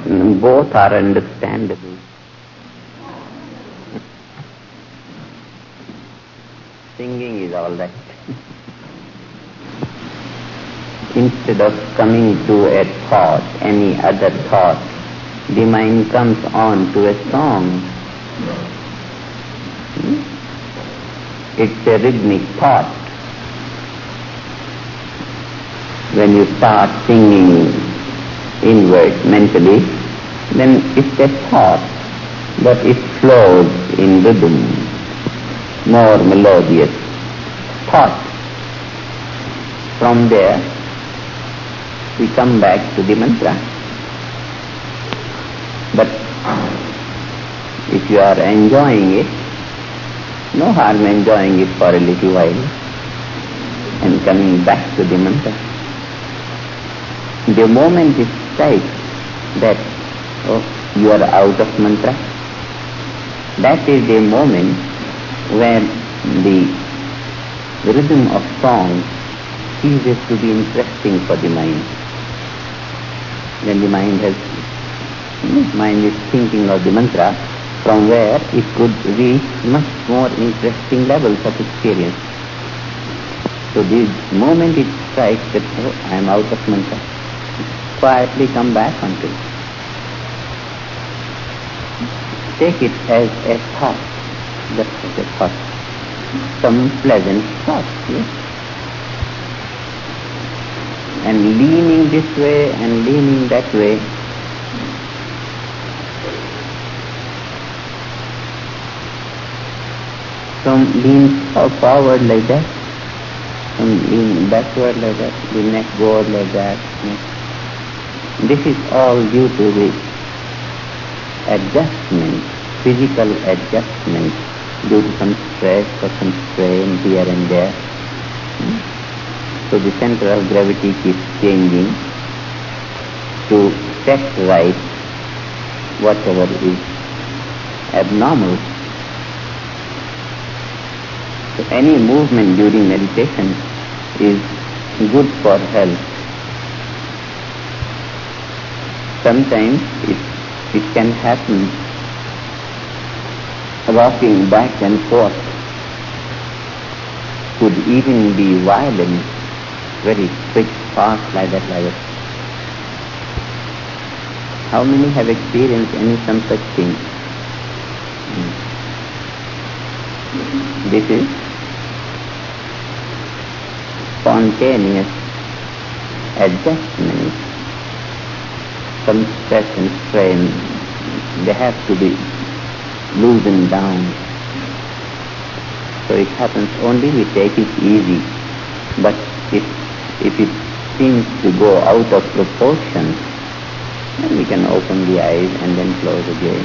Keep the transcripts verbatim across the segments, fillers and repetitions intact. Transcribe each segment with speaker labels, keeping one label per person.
Speaker 1: both are understandable. Singing is all right. Instead of coming to a thought, any other thought, the mind comes on to a song. It's a rhythmic thought. When you start singing inward mentally, then it's a thought, but it flows in rhythm, more melodious thought. From there, we come back to the mantra. But if you are enjoying it, no harm enjoying it for a little while and coming back to the mantra. The moment it strikes that, oh, you are out of mantra, that is the moment where the rhythm of song ceases to be interesting for the mind. When the mind has, mind is thinking of the mantra, from where it could reach much more interesting levels of experience. So the moment it strikes that, oh, I am out of mantra, quietly come back onto it. Take it as a thought, just as a thought, some pleasant thought, yes? And leaning this way and leaning that way, some lean forward like that, some lean backward like that, the neck forward like that. This is all due to the adjustment, physical adjustment, due to some stress or some strain here and there. So the center of gravity keeps changing to set right whatever is abnormal. So any movement during meditation is good for health. Sometimes it, it can happen rocking back and forth, could even be violent, very quick, fast, like that, like that. How many have experienced any some such thing? This is spontaneous adjustment. Some stress and strain, they have to be loosened down. So it happens only we take it easy. But if, if it seems to go out of proportion, then we can open the eyes and then close again.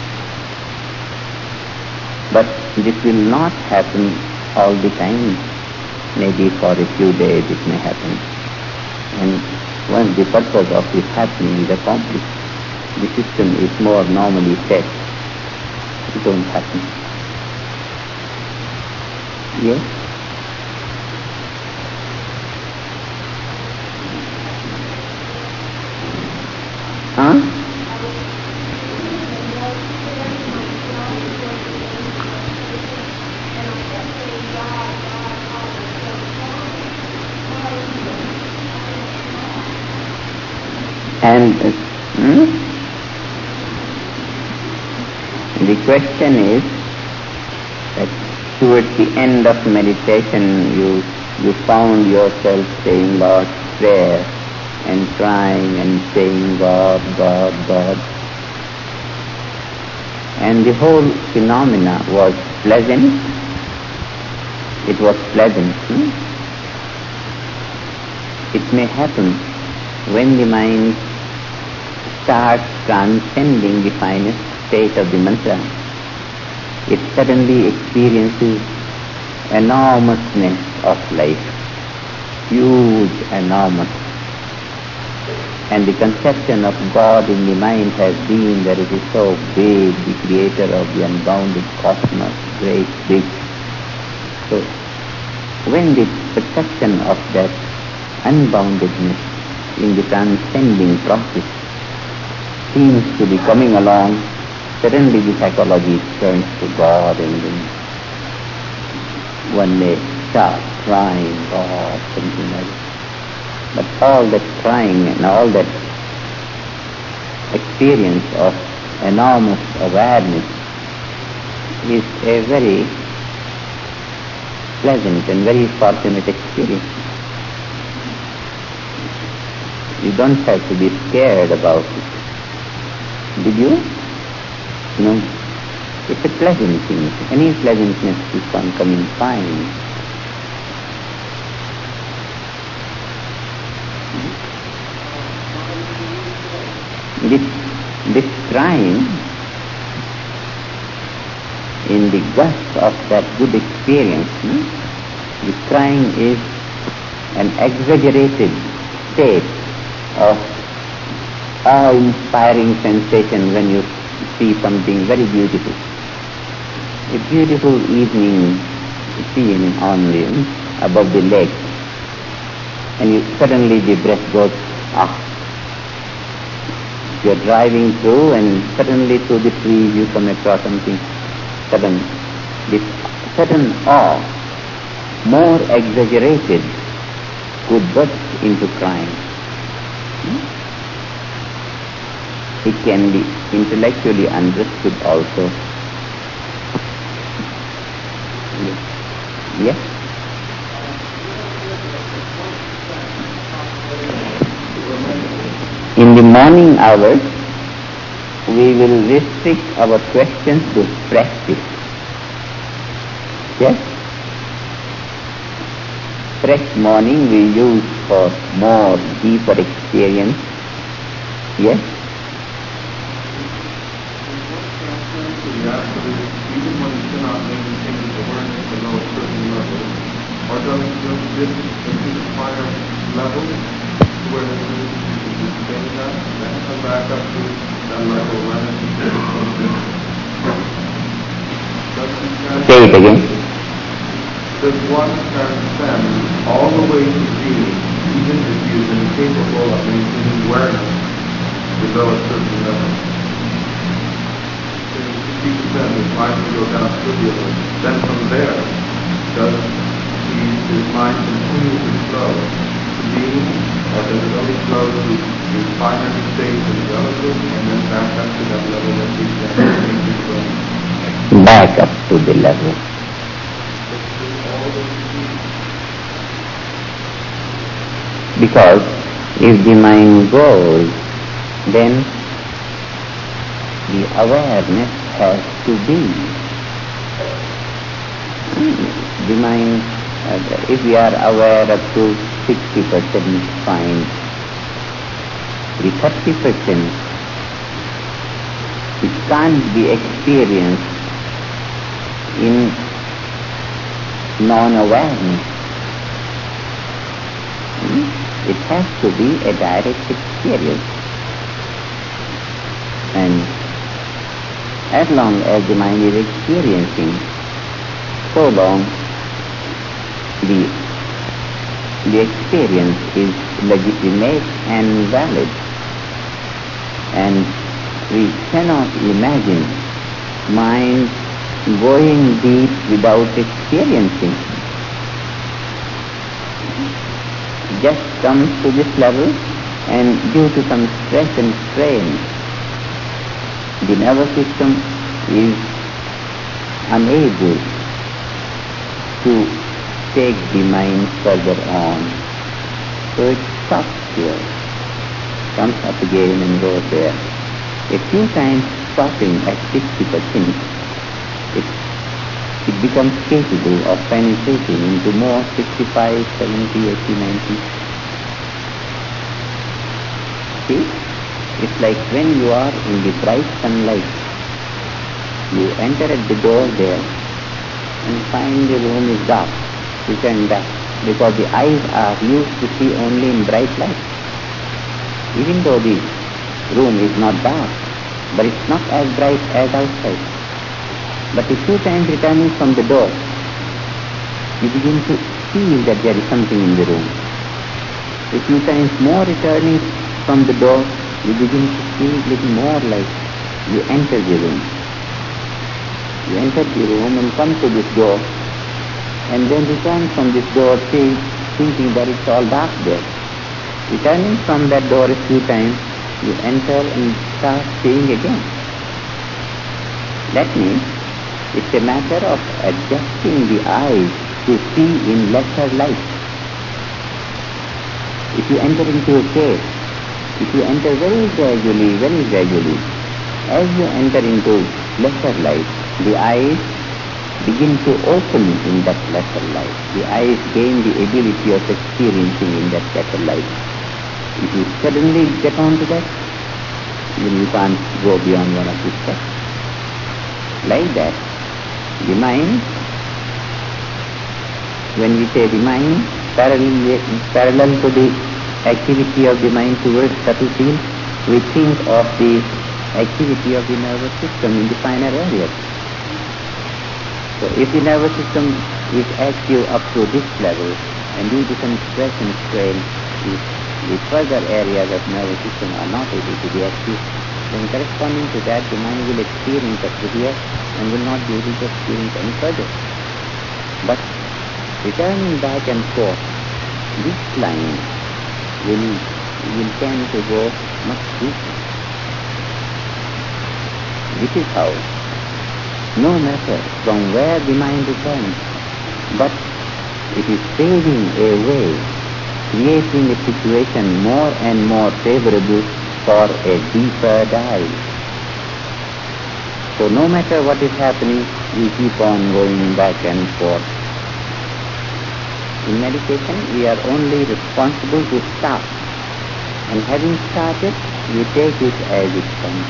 Speaker 1: But this will not happen all the time. Maybe for a few days it may happen. And once the purpose of this happening is accomplished, the system is more normally set. It won't happen. Yes? Huh? And uh, hmm? the question is that towards the end of meditation you you found yourself saying Lord's Prayer and trying and saying God, God, God. And the whole phenomena was pleasant. It was pleasant. Hmm? It may happen when the mind starts transcending the finest state of the mantra, it suddenly experiences enormousness of life, huge, enormous. And the conception of God in the mind has been that it is so big, the creator of the unbounded cosmos, great, big. So, when the perception of that unboundedness in the transcending process seems to be coming along, suddenly the psychology turns to God and then one may start crying, God, something like that. But all that crying and all that experience of enormous awareness is a very pleasant and very fortunate experience. You don't have to be scared about it. Did you? No. It's a pleasant thing. Any pleasantness keeps on coming fine. This, this crying in the gust of that good experience, hmm? The crying is an exaggerated state of awe-inspiring sensation when you see something very beautiful. A beautiful evening scene on the, above the lake, and you, suddenly the breath goes, ah. You're driving through and suddenly through the trees you come across something sudden. This sudden awe, more exaggerated, could burst into crying. It can be intellectually understood also. Yes? Yes? In the morning hours, we will restrict our questions to practice. Yes? Fresh morning we use for more deeper experience. Yes?
Speaker 2: Even when you cannot maintain the awareness below a certain level, or does it just dip into the higher level to where the awareness is sustained that, and then come back up to that level of awareness?
Speaker 1: Say it again.
Speaker 2: Does one transcend all the way to being, even if he is incapable of maintaining awareness below a certain level? fifty percent his mind will go down to the other. Then from there, does he, his mind continue to flow to being, or does it only flow to the finer states of the relative, and then back up to that level that he can flow?
Speaker 1: Back up to the level. Because if the mind goes, then the awareness has to be. The mind, uh, if we are aware up to sixty percent, fine. The thirty percent, it can't be experienced in non-awareness. It has to be a direct experience. And as long as the mind is experiencing, so long the, the experience is legitimate and valid. And we cannot imagine mind going deep without experiencing. Just comes to this level, and due to some stress and strain, the nervous system is unable to take the mind further on. So it stops here, comes up again and goes there. A few times stopping at sixty percent, it, it becomes capable of penetrating into more sixty-five, seventy, eighty, ninety. See? It's like when you are in the bright sunlight, you enter at the door there and find the room is dark. You turn back because the eyes are used to see only in bright light. Even though the room is not dark, but it's not as bright as outside. But a few times returning from the door, you begin to feel that there is something in the room. A few times more returning from the door, you begin to feel little more like you enter the room. You enter the room and come to this door, and then return from this door see, thinking that it's all dark there. Returning from that door a few times, you enter and start seeing again. That means it's a matter of adjusting the eyes to see in lesser light. If you enter into a cave, if you enter very gradually, very gradually, as you enter into lesser light, the eyes begin to open in that lesser light. The eyes gain the ability of experiencing in that lesser light. If you suddenly get onto that, then you can't go beyond one of these steps. Like that, the mind, when we say the mind, parallel, parallel to the activity of the mind towards subtle field, we think of the activity of the nervous system in the finer areas. So if the nervous system is active up to this level, and due to some stress and strain, the, the further areas of nervous system are not able to be active, then corresponding to that, the mind will experience up to here and will not be able to experience any further. But returning back and forth, this line will, will tend to go much deeper. This is how, no matter from where the mind returns, but it is fading away, creating a situation more and more favorable for a deeper dive. So no matter what is happening, we keep on going back and forth. In meditation, we are only responsible to start. And having started, we take it as it comes.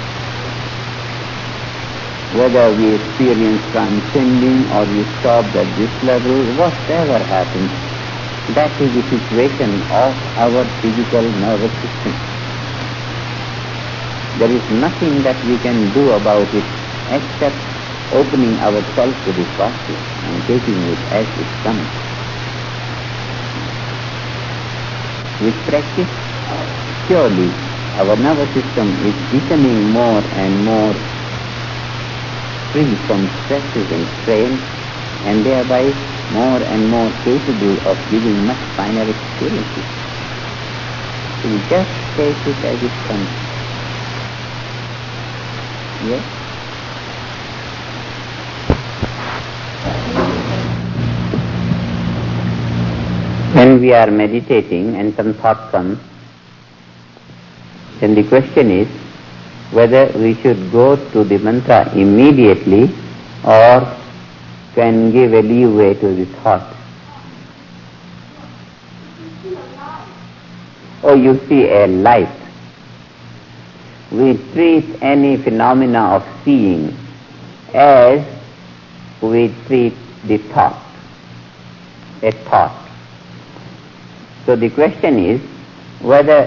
Speaker 1: Whether we experience transcending or we stop at this level, whatever happens, that is the situation of our physical nervous system. There is nothing that we can do about it except opening ourselves to the process and taking it as it comes. With practice, surely our nervous system is becoming more and more free from stresses and strain, and thereby more and more capable of giving much finer experiences. So we just take it as it comes. Yes? When we are meditating and some thought comes, then the question is whether we should go to the mantra immediately or can give a leeway to the thought. Oh, you see a light. We treat any phenomena of seeing as we treat the thought, a thought. So the question is whether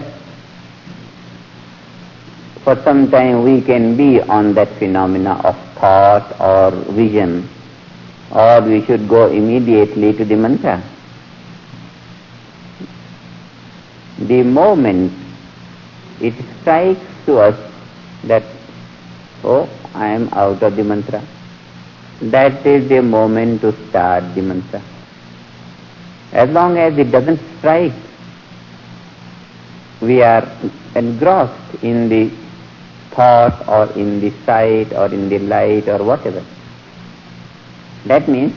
Speaker 1: for some time we can be on that phenomena of thought or vision, or we should go immediately to the mantra. The moment it strikes to us that, oh, I am out of the mantra, that is the moment to start the mantra. As long as it doesn't strike, we are engrossed in the thought or in the sight or in the light or whatever. That means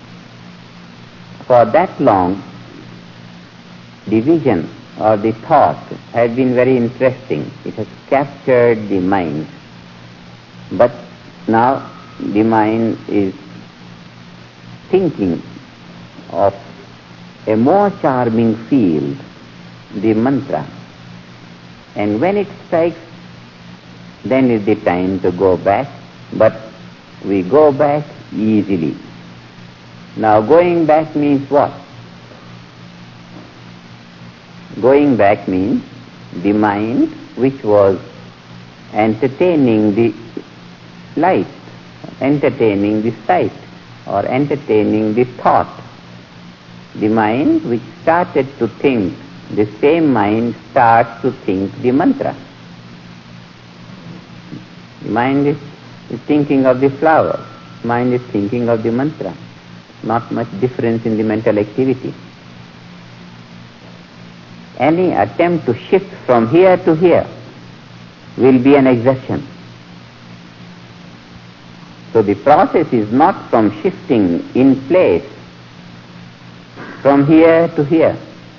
Speaker 1: for that long the vision or the thought has been very interesting. It has captured the mind. But now the mind is thinking of a more charming field, the mantra. And when it strikes, then is the time to go back, but we go back easily. Now going back means what? Going back means the mind which was entertaining the light, entertaining the sight, or entertaining the thought. The mind which started to think, the same mind starts to think the mantra. Mind is, is thinking of the flower. Mind is thinking of the mantra. Not much difference in the mental activity. Any attempt to shift from here to here will be an exertion. So the process is not from shifting in place, from here to here.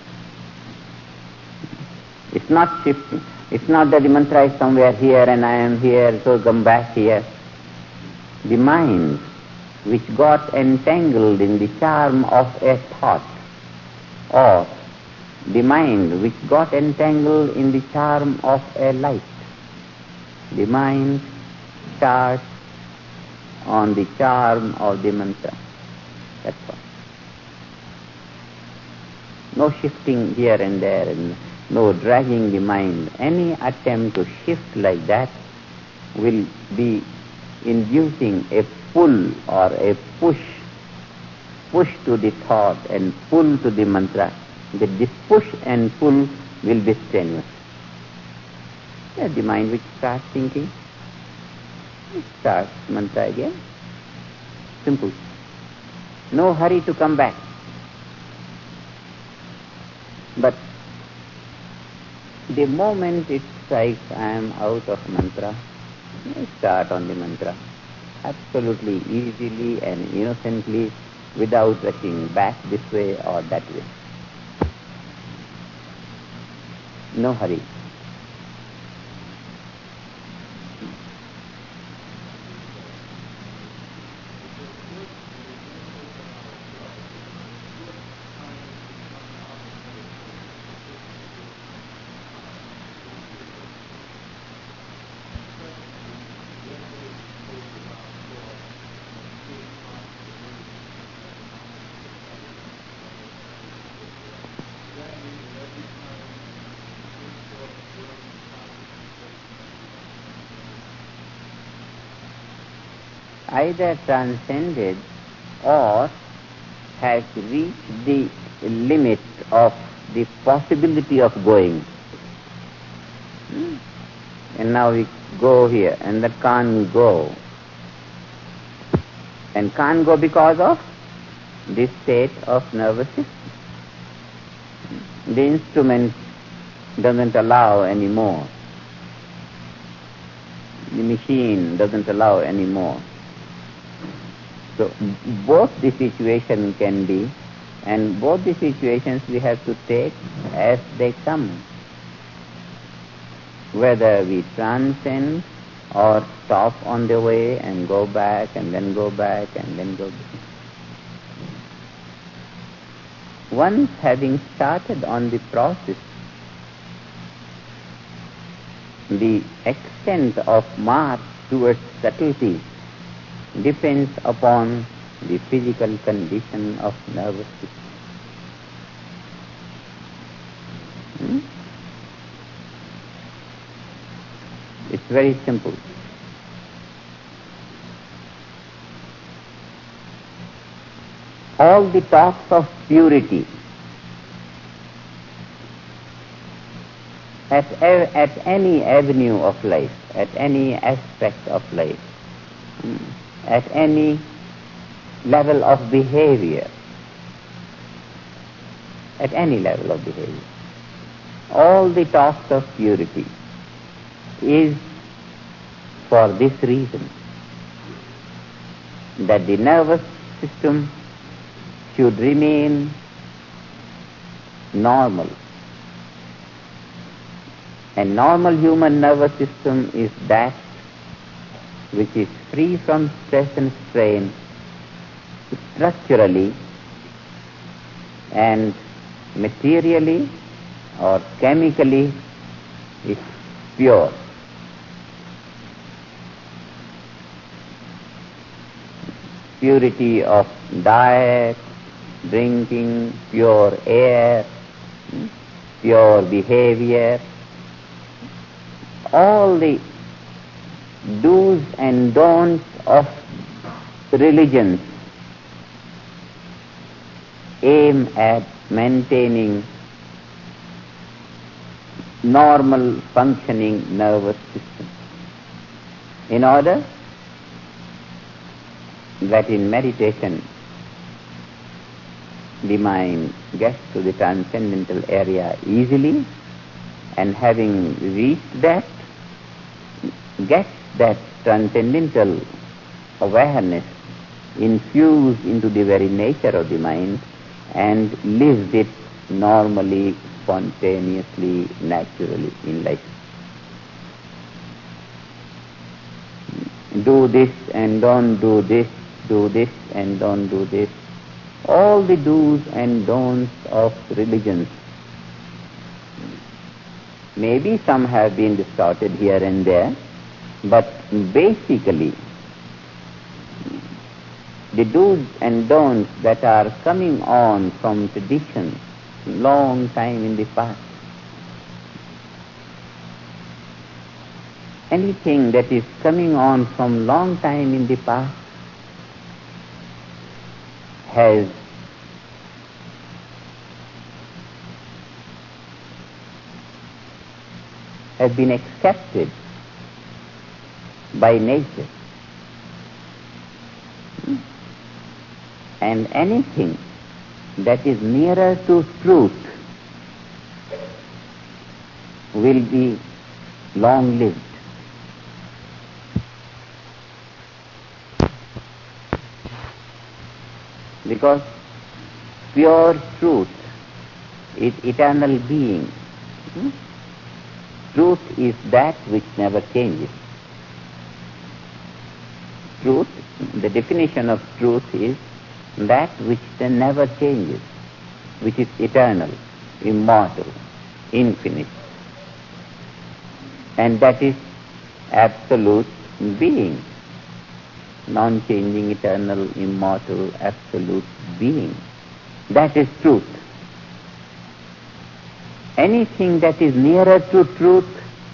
Speaker 1: It's not shifting. It's not that the mantra is somewhere here and I am here, so come back here. The mind, which got entangled in the charm of a thought, or the mind which got entangled in the charm of a light, the mind starts on the charm of the mantra. That's all. No shifting here and there, and no dragging the mind. Any attempt to shift like that will be inducing a pull or a push, push to the thought and pull to the mantra. That this push and pull will be strenuous. That's the mind which starts thinking. It starts mantra again. Simple. No hurry to come back. But the moment it strikes, I am out of mantra, I start on the mantra. Absolutely easily and innocently, without rushing back this way or that way. No hurry. Either transcended or has reached the limit of the possibility of going. Hmm. And now we go here and that can't go. And can't go because of this state of nervous system. The instrument doesn't allow anymore. The machine doesn't allow anymore. So both the situation can be, and both the situations we have to take as they come. Whether we transcend or stop on the way and go back and then go back and then go back. Once having started on the process, the extent of march towards subtlety depends upon the physical condition of nervous system. Hmm? It's very simple. All the talks of purity at, at any avenue of life, at any aspect of life, hmm, at any level of behavior, at any level of behavior. All the talks of purity is for this reason, that the nervous system should remain normal. A normal human nervous system is that which is free from stress and strain structurally and materially or chemically is pure. Purity of diet, drinking, pure air, pure behavior, all the do's and don'ts of religions aim at maintaining normal functioning nervous system. In order that in meditation the mind gets to the transcendental area easily, and having reached that, gets that transcendental awareness infused into the very nature of the mind and lives it normally, spontaneously, naturally in life. Do this and don't do this, do this and don't do this. All the do's and don'ts of religions. Maybe some have been distorted here and there, but basically the do's and don'ts that are coming on from tradition long time in the past. Anything that is coming on from long time in the past has has been accepted by nature. And anything that is nearer to truth will be long-lived. Because pure truth is eternal being. Hmm? Truth is that which never changes. Truth, the definition of truth is that which then never changes, which is eternal, immortal, infinite. And that is absolute being. Non-changing, eternal, immortal, absolute being. That is truth. Anything that is nearer to truth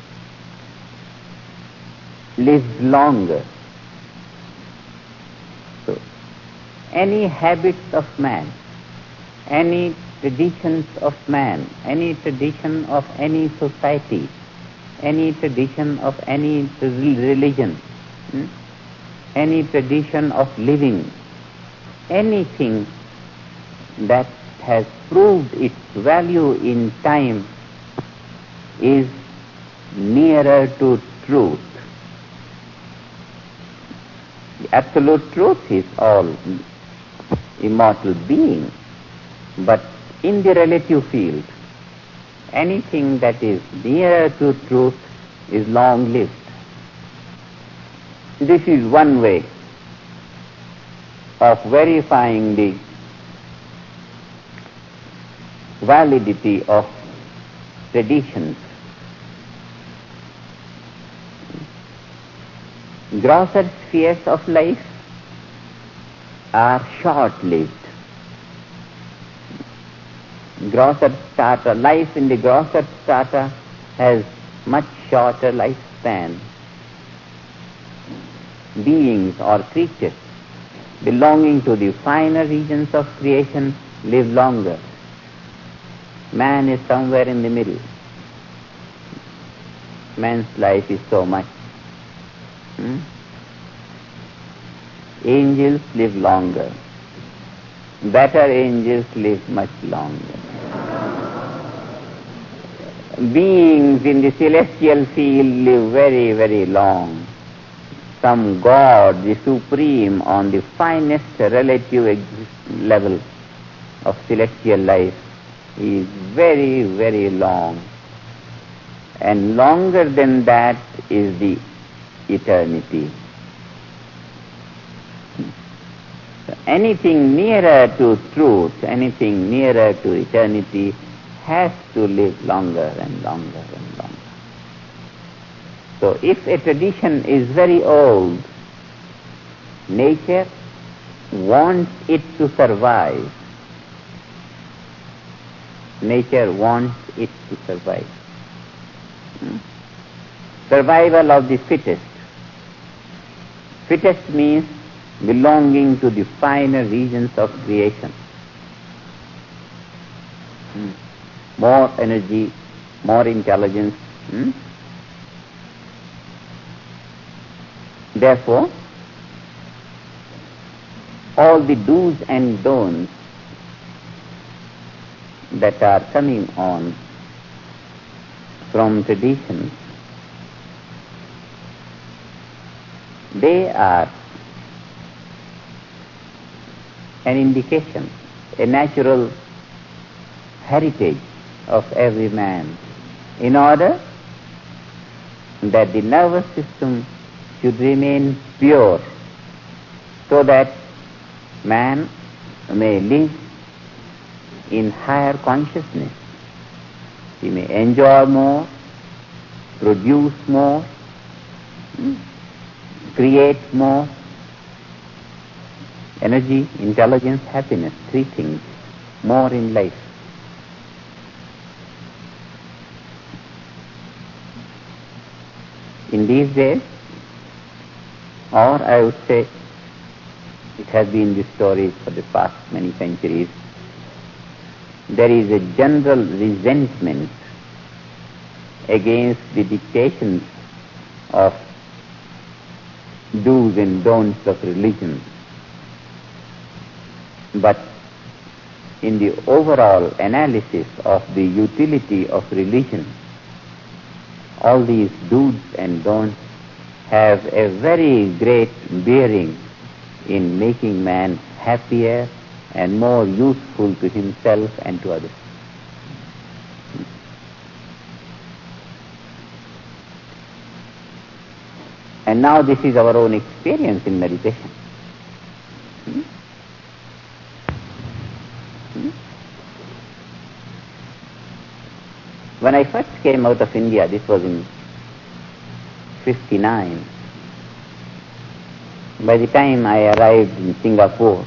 Speaker 1: lives longer. So, any habits of man, any traditions of man, any tradition of any society, any tradition of any religion, hmm? any tradition of living, anything that has proved its value in time is nearer to truth. The absolute truth is all immortal being, but in the relative field, anything that is nearer to truth is long-lived. This is one way of verifying the validity of traditions. Grosser spheres of life are short-lived. Grosser strata, life in the grosser strata has much shorter lifespan. Beings or creatures belonging to the finer regions of creation live longer. Man is somewhere in the middle. Man's life is so much. Hmm? Angels live longer. Better angels live much longer. Beings in the celestial field live very, very long. Some God, the supreme, on the finest relative ex- level of celestial life, is very, very long. And longer than that is the eternity. So anything nearer to truth, anything nearer to eternity has to live longer and longer and longer. So if a tradition is very old, nature wants it to survive. Nature wants it to survive. Hmm? Survival of the fittest. Fittest means belonging to the finer regions of creation. Hmm? More energy, more intelligence. Hmm? Therefore, all the do's and don'ts that are coming on from traditions, they are an indication, a natural heritage of every man, in order that the nervous system should remain pure, so that man may live in higher consciousness. He may enjoy more, produce more, create more. Energy, intelligence, happiness, three things more in life. In these days, or I would say it has been the story for the past many centuries, there is a general resentment against the dictations of do's and don'ts of religion. But in the overall analysis of the utility of religion, all these do's and don'ts have a very great bearing in making man happier and more useful to himself and to others. And now this is our own experience in meditation. Hmm? Hmm? When I first came out of India, this was in fifty-nine. By the time I arrived in Singapore,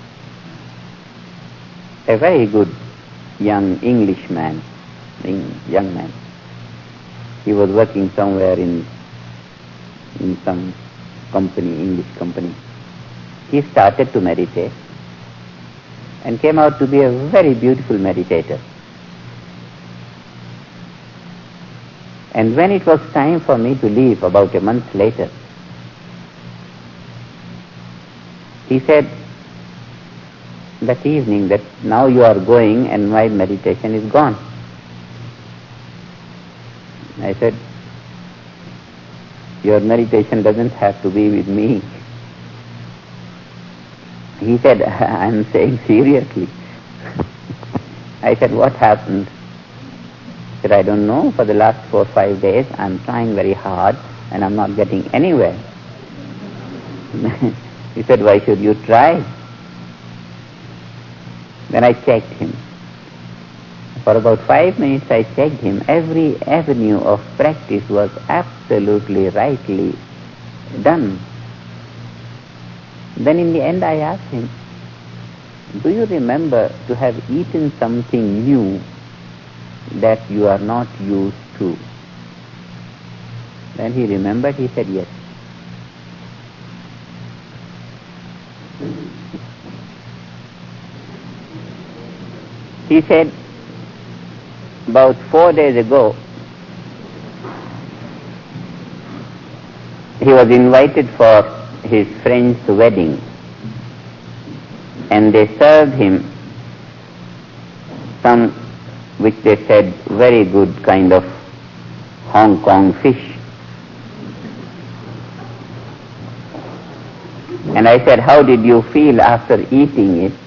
Speaker 1: a very good young Englishman, young man, he was working somewhere in in some company, English company. He started to meditate and came out to be a very beautiful meditator. And when it was time for me to leave, about a month later, he said that evening that now you are going and my meditation is gone. I said, your meditation doesn't have to be with me. He said, I'm saying seriously. I said, what happened? He said, I don't know. For the last four or five days, I'm trying very hard and I'm not getting anywhere. He said, why should you try? Then I checked him. For about five minutes I checked him. Every avenue of practice was absolutely rightly done. Then in the end I asked him, do you remember to have eaten something new that you are not used to? Then he remembered, he said, yes. He said, about four days ago, he was invited for his friend's wedding, and they served him some, which they said, very good kind of Hong Kong fish. And I said, how did you feel after eating it?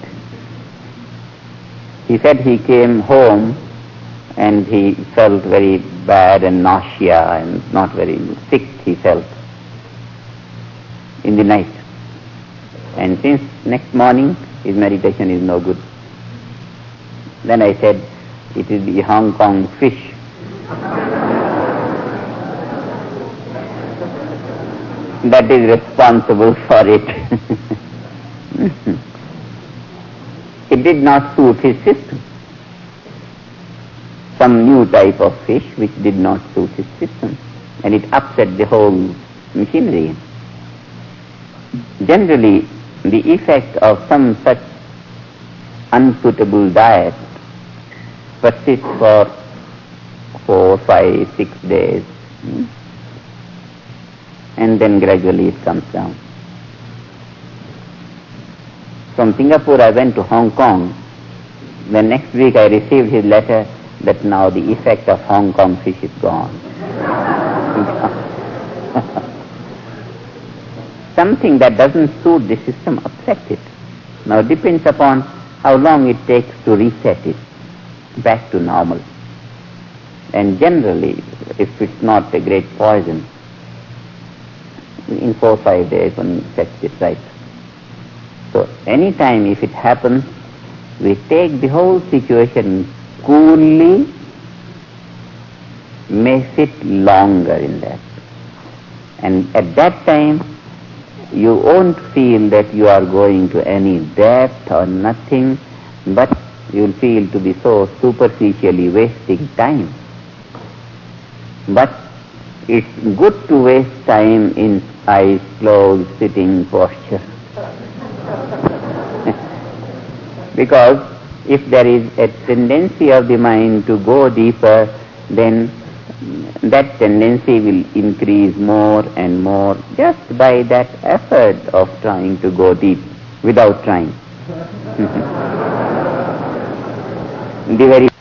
Speaker 1: He said he came home and he felt very bad and nausea and not very sick he felt in the night. And since next morning his meditation is no good. Then I said, it is the Hong Kong fish. That is responsible for it. It did not suit his system. Some new type of fish which did not suit his system, and it upset the whole machinery. Generally, the effect of some such unsuitable diet persists for four, five, six days. and then gradually it comes down. From Singapore I went to Hong Kong. The next week I received his letter that now the effect of Hong Kong fish is gone. Something that doesn't suit the system upsets it. Now it depends upon how long it takes to reset it back to normal. And generally, if it's not a great poison, in four or five days one sets it right. So any time if it happens, we take the whole situation coolly, may sit longer in that. And at that time, you won't feel that you are going to any depth or nothing, but you'll feel to be so superficially wasting time. But it's good to waste time in eyes closed, sitting posture. Because if there is a tendency of the mind to go deeper, then that tendency will increase more and more just by that effort of trying to go deep without trying. The very